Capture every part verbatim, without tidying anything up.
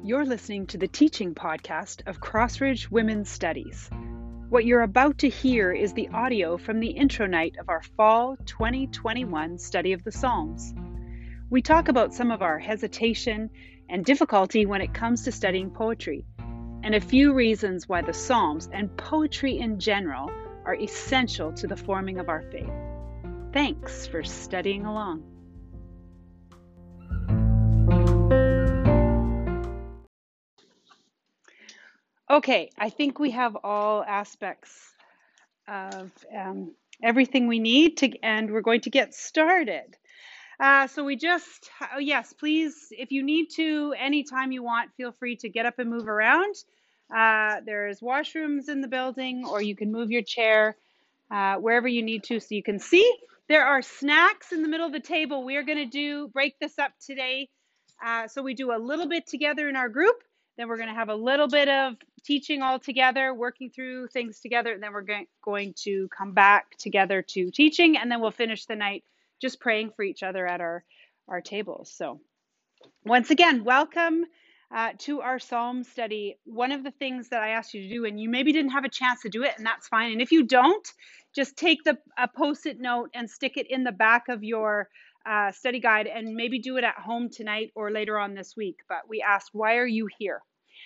You're listening to the teaching podcast of Crossridge Women's Studies. What you're about to hear is the audio from the intro night of our fall twenty twenty-one study of the Psalms. We talk about some of our hesitation and difficulty when it comes to studying poetry, and a few reasons why the Psalms and poetry in general are essential to the forming of our faith. Thanks for studying along. Okay, I think we have all aspects of um, everything we need to, and we're going to get started. Uh, so we just, oh yes, please, if you need to, anytime you want, feel free to get up and move around. Uh, there's washrooms in the building, or you can move your chair uh, wherever you need to so you can see. There are snacks in the middle of the table. We are going to do, break this up today. Uh, so we do a little bit together in our group. Then we're going to have a little bit of teaching all together, working through things together. And then we're going, going to come back together to teaching. And then we'll finish the night just praying for each other at our, our tables. So once again, welcome uh, to our Psalm study. One of the things that I asked you to do, and you maybe didn't have a chance to do it, and that's fine. And if you don't, just take the a post-it note and stick it in the back of your uh, study guide, and maybe do it at home tonight or later on this week. But we asked, why are you here?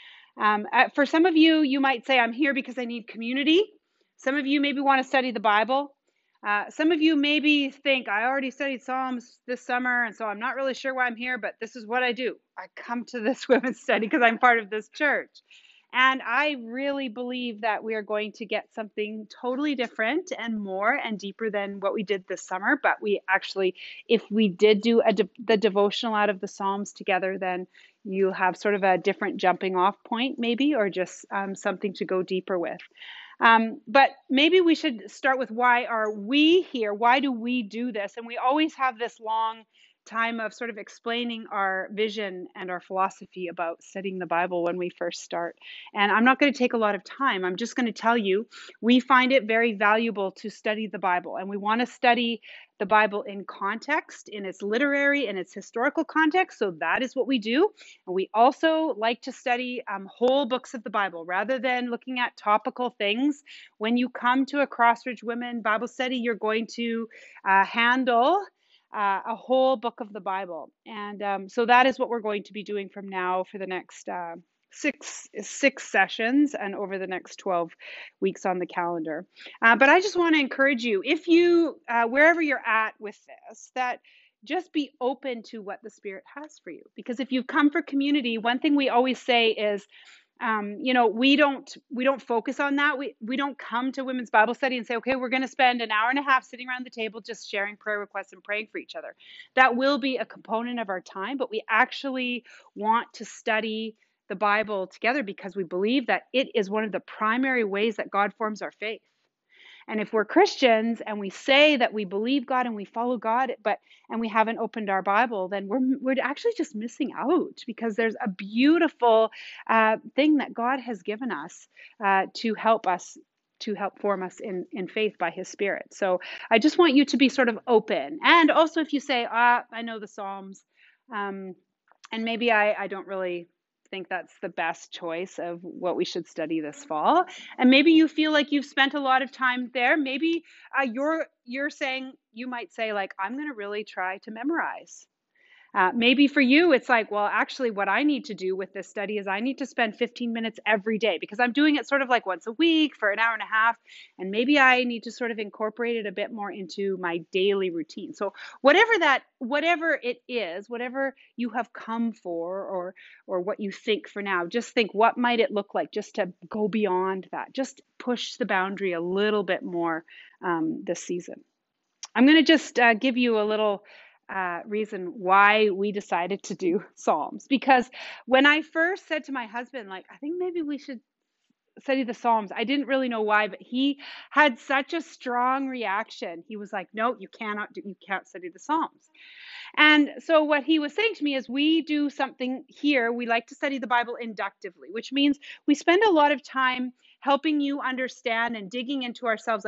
Um, uh, for some of you, you might say, I'm here because I need community. Some of you maybe want to study the Bible. Uh, some of you maybe think, I already studied Psalms this summer, and so I'm not really sure why I'm here, but this is what I do. I come to this women's study because I'm part of this church. And I really believe that we are going to get something totally different and more and deeper than what we did this summer. But we actually, if we did do a de- the devotional out of the Psalms together, then you'll have sort of a different jumping off point maybe, or just um, something to go deeper with. Um, but maybe we should start with, why are we here? Why do we do this? And we always have this long time of sort of explaining our vision and our philosophy about studying the Bible when we first start. And I'm not going to take a lot of time. I'm just going to tell you, we find it very valuable to study the Bible, and we want to study the Bible in context, in its literary and its historical context. So that is what we do. And we also like to study um, whole books of the Bible rather than looking at topical things. When you come to a Crossridge Women Bible study, you're going to uh, handle Uh, a whole book of the Bible. And um, so that is what we're going to be doing from now for the next uh, six six sessions and over the next twelve weeks on the calendar. Uh, but I just want to encourage you, if you, uh, wherever you're at with this, that just be open to what the Spirit has for you. Because if you've come for community, one thing we always say is, um, you know, we don't we don't focus on that. We we don't come to women's Bible study and say, okay, we're going to spend an hour and a half sitting around the table just sharing prayer requests and praying for each other. That will be a component of our time, but we actually want to study the Bible together because we believe that it is one of the primary ways that God forms our faith. And if we're Christians and we say that we believe God and we follow God, but and we haven't opened our Bible, then we're we're actually just missing out, because there's a beautiful uh, thing that God has given us uh, to help us, to help form us in, in faith by His Spirit. So I just want you to be sort of open. And also, if you say, ah, I know the Psalms, um, and maybe I, I don't really think that's the best choice of what we should study this fall, and maybe you feel like you've spent a lot of time there, maybe uh, you're you're saying, you might say, like, I'm going to really try to memorize. Uh, maybe for you, it's like, well, actually, what I need to do with this study is I need to spend fifteen minutes every day, because I'm doing it sort of like once a week for an hour and a half. And maybe I need to sort of incorporate it a bit more into my daily routine. So whatever that, whatever it is, whatever you have come for, or, or what you think for now, just think, what might it look like just to go beyond that? Just push the boundary a little bit more um, this season. I'm going to just uh, give you a little Uh, reason why we decided to do Psalms. Because when I first said to my husband, like, I think maybe we should study the Psalms, I didn't really know why, but he had such a strong reaction. He was like, no, you cannot do, you can't study the Psalms. And so what he was saying to me is, we do something here. We like to study the Bible inductively, which means we spend a lot of time helping you understand and digging into ourselves, like,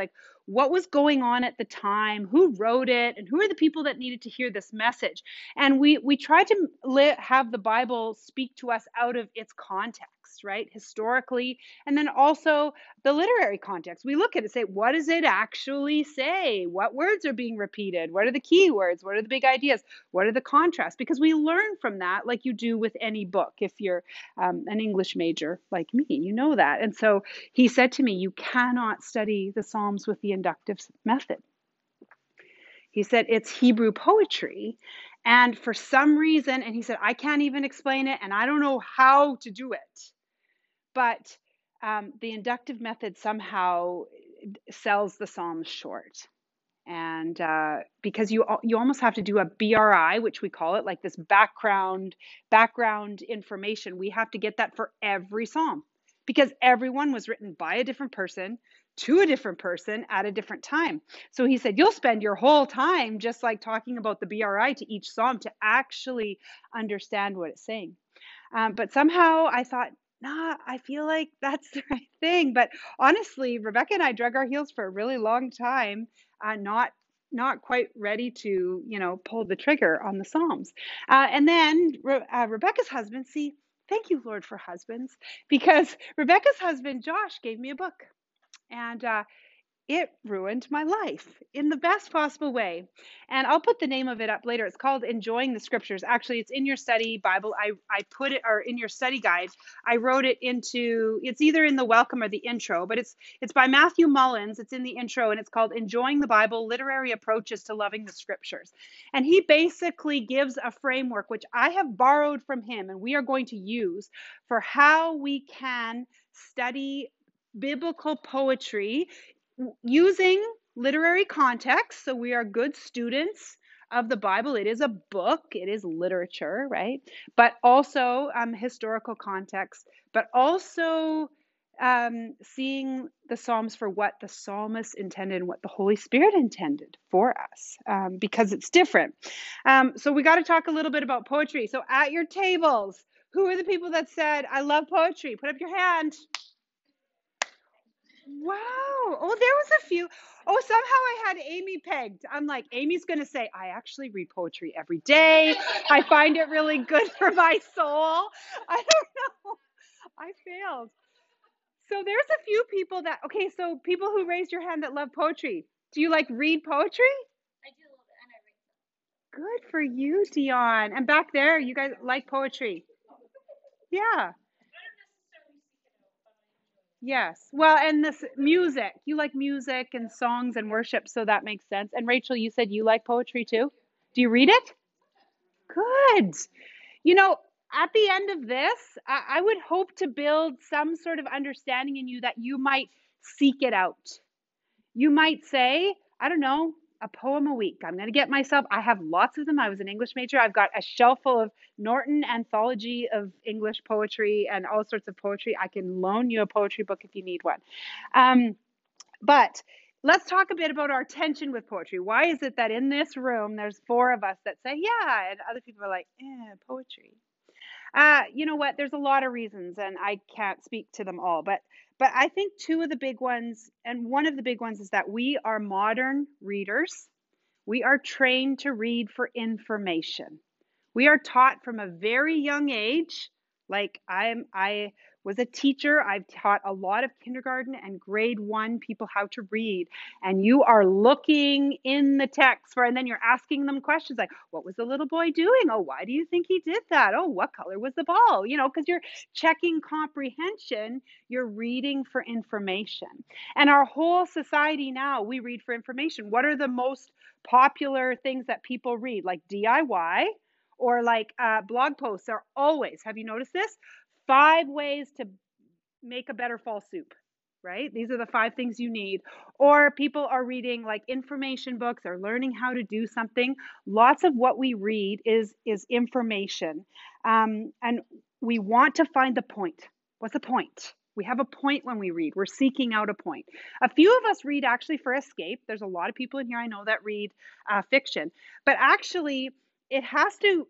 what was going on at the time, who wrote it, and who are the people that needed to hear this message. And we we tried to li- have the Bible speak to us out of its context, right? Historically, and then also the literary context. We look at it and say, what does it actually say? What words are being repeated? What are the key words? What are the big ideas? What are the contrasts? Because we learn from that like you do with any book. If you're um, an English major like me, you know that. And so he said to me, you cannot study the Psalms with the inductive method. He said, it's Hebrew poetry. And for some reason, and he said, I can't even explain it, and I don't know how to do it. But um, the inductive method somehow sells the Psalms short. And uh, because you you almost have to do a B R I, which we call it, like this background background information. We have to get that for every psalm because everyone was written by a different person to a different person at a different time. So he said, you'll spend your whole time just like talking about the B R I to each psalm to actually understand what it's saying. Um, but somehow I thought, nah, I feel like that's the right thing. But honestly, Rebecca and I drug our heels for a really long time, uh, not not quite ready to, you know, pull the trigger on the Psalms. Uh, and then Re- uh, Rebecca's husband, see, thank you, Lord, for husbands, because Rebecca's husband, Josh, gave me a book. And uh, it ruined my life in the best possible way. And I'll put the name of it up later. It's called Enjoying the Scriptures. Actually, it's in your study Bible. I, I put it, or in your study guide, I wrote it into, it's either in the welcome or the intro, but it's it's by Matthew Mullins. It's in the intro, and it's called Enjoying the Bible, Literary Approaches to Loving the Scriptures. And he basically gives a framework, which I have borrowed from him, and we are going to use for how we can study biblical poetry using literary context. So we are good students of the Bible. It is a book, it is literature, right? But also um, historical context, but also um, seeing the Psalms for what the psalmist intended and what the Holy Spirit intended for us, um, because it's different. Um, so we got to talk a little bit about poetry. So at your tables, who are the people that said, I love poetry? Put up your hand. Wow. Oh, there was a few. Oh, somehow I had Amy pegged. I'm like, Amy's going to say, I actually read poetry every day. I find it really good for my soul. I don't know. I failed. So there's a few people that, okay, so people who raised your hand that love poetry. Do you like read poetry? I do love it, and I read. Good for you, Dion. And back there, you guys like poetry? Yeah. Yes. Well, and this music, you like music and songs and worship, so that makes sense. And Rachel, you said you like poetry too. Do you read it? Good. You know, at the end of this, I, I would hope to build some sort of understanding in you that you might seek it out. You might say, I don't know, a poem a week. I'm going to get myself, I have lots of them. I was an English major. I've got a shelf full of Norton anthology of English poetry and all sorts of poetry. I can loan you a poetry book if you need one. Um, but let's talk a bit about our tension with poetry. Why is it that in this room, there's four of us that say, yeah, and other people are like, eh, poetry. Uh, you know what? There's a lot of reasons, and I can't speak to them all. But but I think two of the big ones, and one of the big ones is that we are modern readers. We are trained to read for information. We are taught from a very young age. Like I'm, I was a teacher. I've taught a lot of kindergarten and grade one people how to read. And you are looking in the text for, and then you're asking them questions like, what was the little boy doing? Oh, why do you think he did that? Oh, what color was the ball? You know, because you're checking comprehension, you're reading for information. And our whole society now, we read for information. What are the most popular things that people read? Like D I Y or like uh, blog posts are always, have you noticed this? Five ways to make a better fall soup, right? These are the five things you need. Or people are reading like information books or learning how to do something. Lots of what we read is is information. Um, and we want to find the point. What's the point? We have a point when we read. We're seeking out a point. A few of us read actually for escape. There's a lot of people in here I know that read uh, fiction. But actually, it has to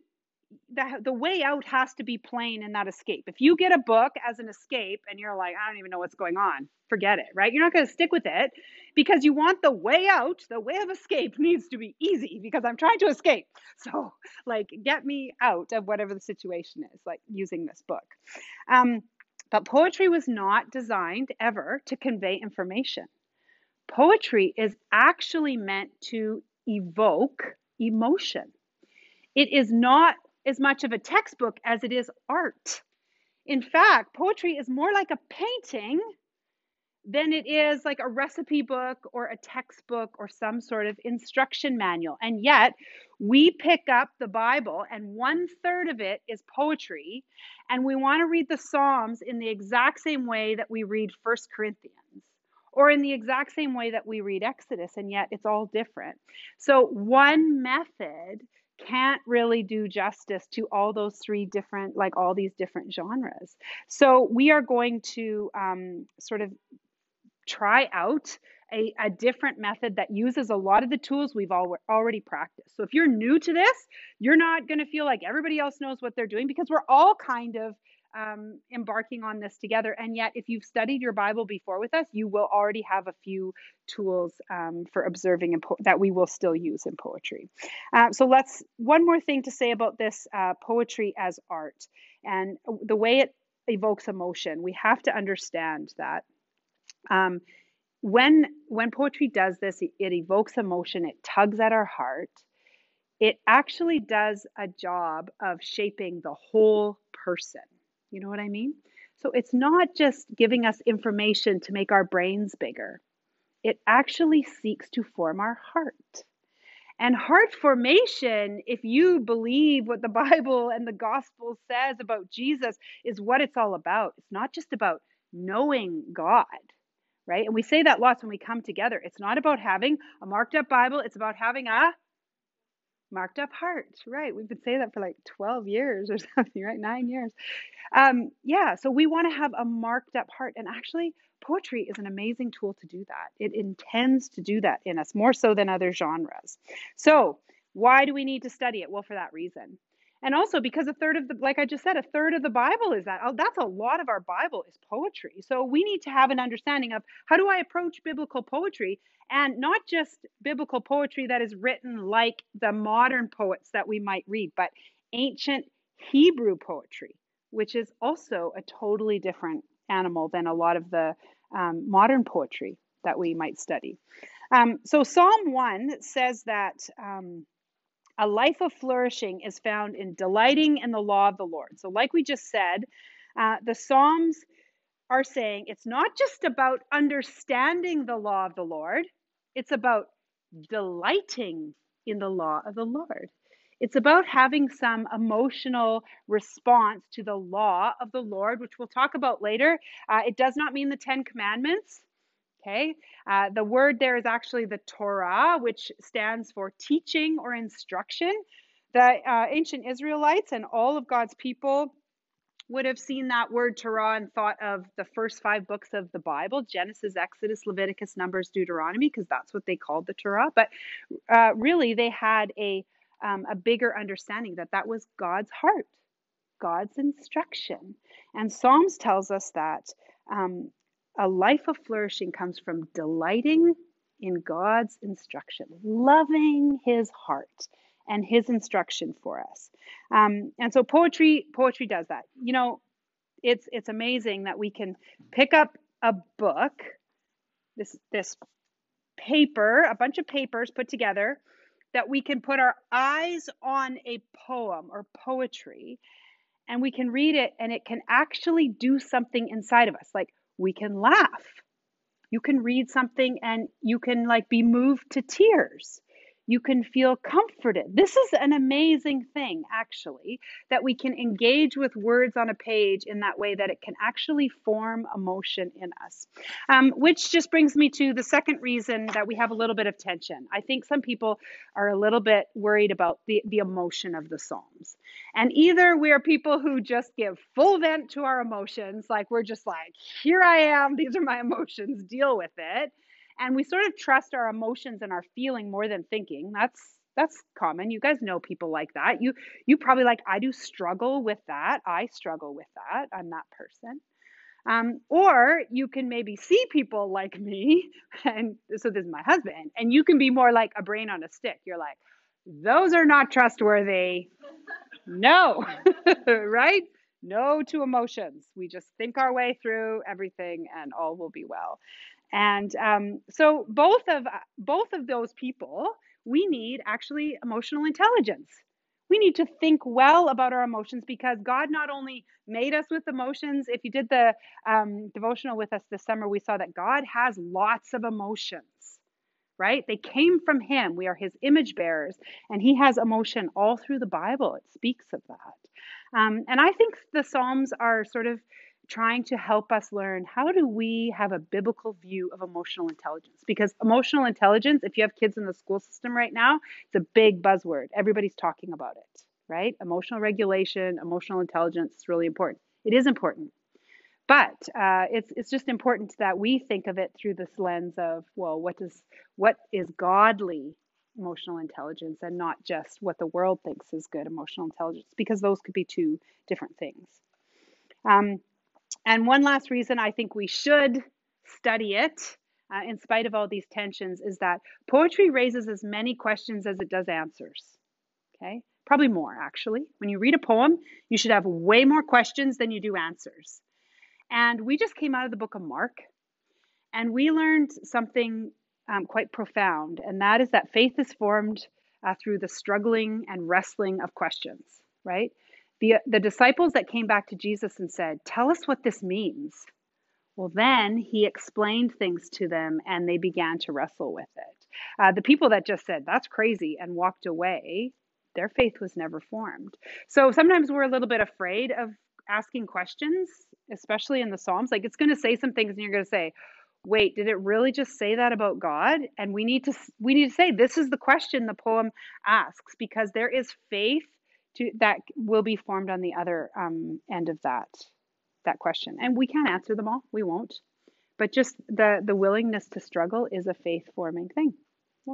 the, the way out has to be plain in that escape. If you get a book as an escape and you're like, I don't even know what's going on, forget it, right? You're not going to stick with it because you want the way out. The way of escape needs to be easy because I'm trying to escape. So, like, get me out of whatever the situation is, like using this book. Um, but poetry was not designed ever to convey information. Poetry is actually meant to evoke emotion. It is not as much of a textbook as it is art. In fact, poetry is more like a painting than it is like a recipe book or a textbook or some sort of instruction manual. And yet, we pick up the Bible, and one third of it is poetry, and we want to read the Psalms in the exact same way that we read First Corinthians, or in the exact same way that we read Exodus, and yet it's all different. So one method can't really do justice to all those three different, like all these different genres. So we are going to um, sort of try out a, a different method that uses a lot of the tools we've al- already practiced. So if you're new to this, you're not going to feel like everybody else knows what they're doing because we're all kind of um, embarking on this together. And yet, if you've studied your Bible before with us, you will already have a few tools um, for observing and po- that we will still use in poetry. Uh, so let's, one more thing to say about this uh, poetry as art and the way it evokes emotion. We have to understand that um, when when poetry does this, it, it evokes emotion, it tugs at our heart. It actually does a job of shaping the whole person. You know what I mean? So it's not just giving us information to make our brains bigger. It actually seeks to form our heart. And heart formation, if you believe what the Bible and the gospel says about Jesus, is what it's all about. It's not just about knowing God, right? And we say that lots when we come together. It's not about having a marked up Bible, it's about having a marked up heart, right? We've been saying that for like twelve years or something, right? Nine years. Um, yeah, so we want to have a marked up heart. And actually, poetry is an amazing tool to do that. It intends to do that in us more so than other genres. So, why do we need to study it? Well, for that reason. And also because a third of the, like I just said, a third of the Bible is that. Oh, that's a lot of our Bible is poetry. So we need to have an understanding of how do I approach biblical poetry, and not just biblical poetry that is written like the modern poets that we might read, but ancient Hebrew poetry, which is also a totally different animal than a lot of the um, modern poetry that we might study. Um, so Psalm one says that um, a life of flourishing is found in delighting in the law of the Lord. So like we just said, uh, the Psalms are saying it's not just about understanding the law of the Lord, it's about delighting in the law of the Lord. It's about having some emotional response to the law of the Lord, which we'll talk about later. Uh, it does not mean the Ten Commandments. Okay. Uh, the word there is actually the Torah, which stands for teaching or instruction. The uh, ancient Israelites and all of God's people would have seen that word Torah and thought of the first five books of the Bible, Genesis, Exodus, Leviticus, Numbers, Deuteronomy, because that's what they called the Torah. But uh, really, they had a, um, a bigger understanding that that was God's heart, God's instruction. And Psalms tells us that um, a life of flourishing comes from delighting in God's instruction, loving his heart and his instruction for us. Um, and so poetry, poetry does that. You know, it's it's amazing that we can pick up a book, this this paper, a bunch of papers put together, that we can put our eyes on a poem or poetry, and we can read it, and it can actually do something inside of us. Like we can laugh. You can read something and you can like be moved to tears. You can feel comforted. This is an amazing thing, actually, that we can engage with words on a page in that way that it can actually form emotion in us. Um, which just brings me to the second reason that we have a little bit of tension. I think some people are a little bit worried about the, the emotion of the Psalms. And either we are people who just give full vent to our emotions, like we're just like, here I am, these are my emotions, deal with it. And we sort of trust our emotions and our feeling more than thinking. That's That's common. You guys know people like that. You you probably like, I do struggle with that. I struggle with that. I'm that person. Um, or you can maybe see people like me, and so this is my husband, and you can be more like a brain on a stick. You're like, those are not trustworthy. No, right? No to emotions. We just think our way through everything, and all will be well. And um, so both of both of those people, we need actually emotional intelligence. We need to think well about our emotions because God not only made us with emotions. If you did the um, devotional with us this summer, we saw that God has lots of emotions, right? They came from Him. We are His image bearers, and He has emotion all through the Bible. It speaks of that. Um, and I think the Psalms are sort of trying to help us learn, how do we have a biblical view of emotional intelligence? Because emotional intelligence, if you have kids in the school system right now, it's a big buzzword. Everybody's talking about it, right? Emotional regulation, emotional intelligence is really important. It is important. But uh, it's it's just important that we think of it through this lens of, well, what does what is godly emotional intelligence, and not just what the world thinks is good emotional intelligence, because those could be two different things. Um, and one last reason I think we should study it, uh, in spite of all these tensions, is that poetry raises as many questions as it does answers. Okay, probably more actually. When you read a poem, you should have way more questions than you do answers. And we just came out of the book of Mark, and we learned something um, quite profound, and that is that faith is formed uh, through the struggling and wrestling of questions, right? The, the disciples that came back to Jesus and said, tell us what this means. Well, then He explained things to them, and they began to wrestle with it. Uh, the people that just said, that's crazy, and walked away, their faith was never formed. So sometimes we're a little bit afraid of asking questions, especially in the Psalms. Like, it's going to say some things and you're going to say, wait, did it really just say that about God? And we need to we need to say, this is the question the poem asks, because there is faith to that will be formed on the other um, end of that that question. And we can't answer them all. We won't. But just the the willingness to struggle is a faith forming thing. Yeah.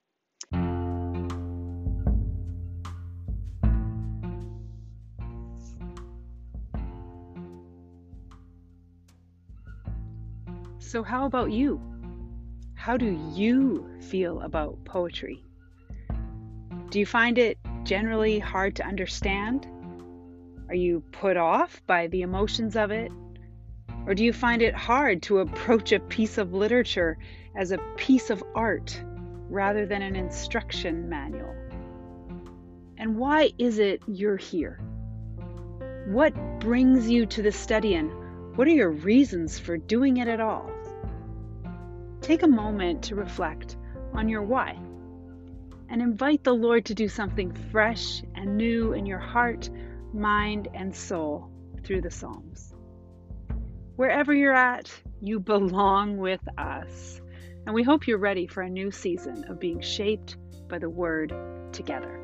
So how about you? How do you feel about poetry? Do you find it generally hard to understand? Are you put off by the emotions of it? Or do you find it hard to approach a piece of literature as a piece of art rather than an instruction manual? And why is it you're here? What brings you to the study, and what are your reasons for doing it at all? Take a moment to reflect on your why, and invite the Lord to do something fresh and new in your heart, mind, and soul through the Psalms. Wherever you're at, you belong with us. And we hope you're ready for a new season of being shaped by the Word together.